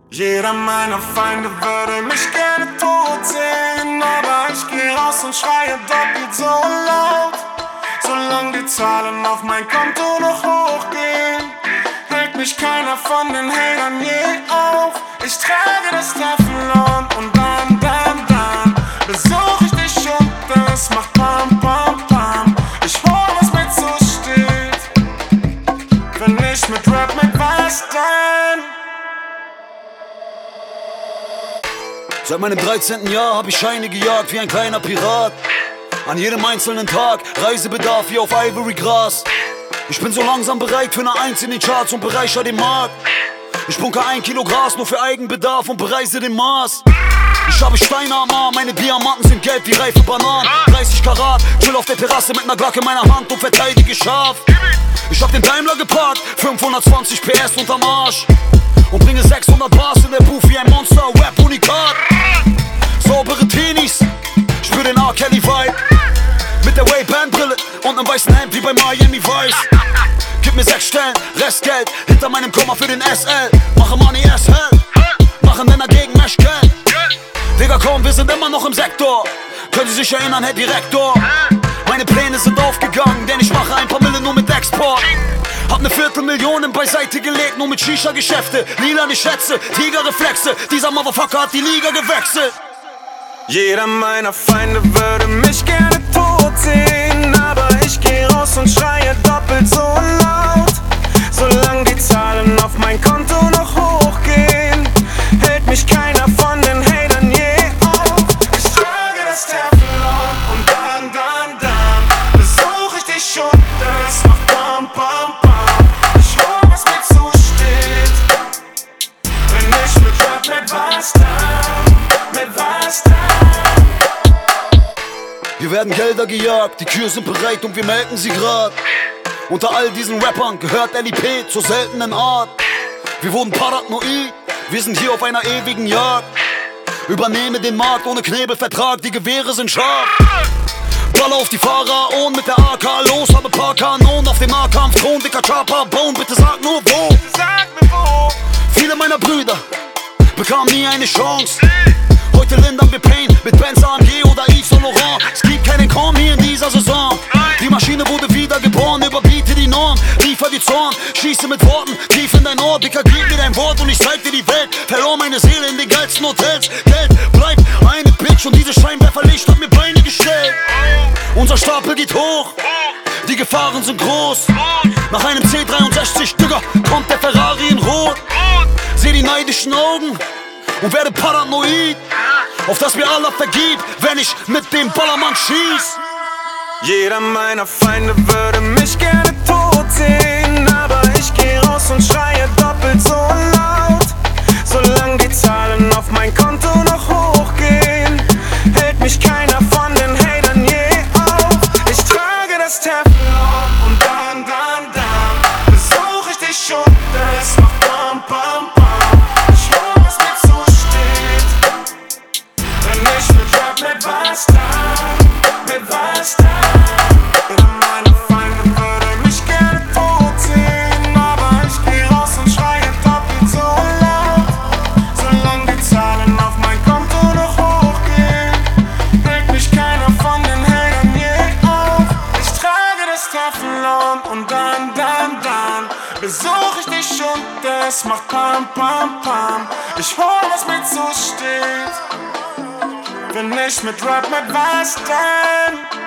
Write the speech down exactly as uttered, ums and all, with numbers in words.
Jeder meiner Feinde würde mich gerne tot sehen, aber ich geh raus und schreie doppelt so laut. Solange die Zahlen auf mein Konto noch hochgehen, hält mich keiner von den Hatern je auf. Ich trage das Teflon und dann, dann, dann besuch ich dich und das macht Pam, Pam, Pam. Ich hol, was mir zusteht, wenn nicht mit Rap, mit was dann? Seit meinem dreizehnten Jahr hab ich Scheine gejagt wie ein kleiner Pirat. An jedem einzelnen Tag Reisebedarf wie auf Ivory Gras. Ich bin so langsam bereit für eine Eins in den Charts und bereichere den Markt. Ich bunker ein Kilo Gras nur für Eigenbedarf und bereise den Mars. Ich habe Steine am Arm, meine Diamanten sind gelb wie reife Bananen. dreißig Karat, chill auf der Terrasse mit ner Glocke in meiner Hand und verteidige scharf. Ich hab den Daimler geparkt, fünfhundertzwanzig P S unterm Arsch. Und bringe sechshundert Bars in der Booth wie ein Monster, Rap-Unikat. Saubere Teenies, spür den R. Kelly-Vibe. Mit der Way-Band-Brille und nem weißen Hemd wie bei Miami Vice. Gib mir sechs Stellen, Restgeld, hinter meinem Komma für den S L. Mache Money S L, machen Männer gegen Meshgeld. Digga komm, wir sind immer noch im Sektor. Können Sie sich erinnern, Herr Direktor? Meine Pläne sind aufgegangen, denn ich mache ein paar Mille nur mit Export. Hab ne Viertelmillion beiseite gelegt, nur mit Shisha-Geschäfte. Lilane Schätze, Tigerreflexe, dieser Motherfucker hat die Liga gewechselt. Jeder meiner Feinde würde mich gerne tot sehen, aber ich geh raus und schreie doppelt so laut. Solange die Zahlen auf mein Konto noch hochgehen, hält mich keiner von den Hatern je auf. Ich trage das Teflon und dann, dann, dann besuch ich dich und das macht Pam, Pam, Pam. Ich hol, was mir zusteht, wenn ich mit Rap, mit was dann, mit was dann? Hier werden Gelder gejagt, die Kühe sind bereit und wir melken sie grad. Unter all diesen Rappern gehört L I P zur seltenen Art. Wir wurden paranoid, wir sind hier auf einer ewigen Jagd. Übernehme den Markt ohne Knebelvertrag, die Gewehre sind scharf. Baller auf die Fahrer und mit der A K los, habe paar Kanonen auf dem Nahkampfthron. Dicker Chopper, Bone, bitte sag nur wo. Sag mir wo. Viele meiner Brüder bekamen nie eine Chance. Heute lindern wir Pain mit Benz, A M G oder Yves Saint Laurent. Es gibt keinen Korn hier in dieser Saison. Die Maschine wurde wiedergeboren, überbiete die Norm. Liefer die Zorn, schieße mit Worten tief in dein Ohr. Dicker, gib mir dein Wort und ich zeig dir die Welt. Verlor meine Seele in den geilsten Hotels. Geld bleibt eine Bitch und diese Scheinwerferlicht hat mir Beine gestellt. Unser Stapel geht hoch, die Gefahren sind groß. Nach einem C dreiundsechzig, Digga, kommt der Ferrari in Rot. Seh die neidischen Augen und werde paranoid, auf das mir Allah vergibt, wenn ich mit dem Ballermann schieß. Jeder meiner Feinde würde mich gerne tot sehen, aber ich geh raus und schreie doppelt so laut. Solange die Zahlen auf mein Konto noch hochgehen, hält mich keiner von den Hatern je auf. Ich trage das Teflon und dann, dann, dann besuch ich dich und das macht Pam, Pam, Pam. Ich hol, was mir zusteht, wenn ich mit Rap, mit was dann, mit was dann? Meine Feinde würde mich gerne tot sehen, aber ich geh raus und schreie doppelt so laut. Solange die Zahlen auf mein Konto noch hochgehen, hält mich keiner von den Hatern je auf. Ich trage das Teflon und dann, dann, dann besuch ich dich und das macht Pam, Pam, Pam. Ich hol, was mir zusteht, wenn nicht mit Rap, mit was dann?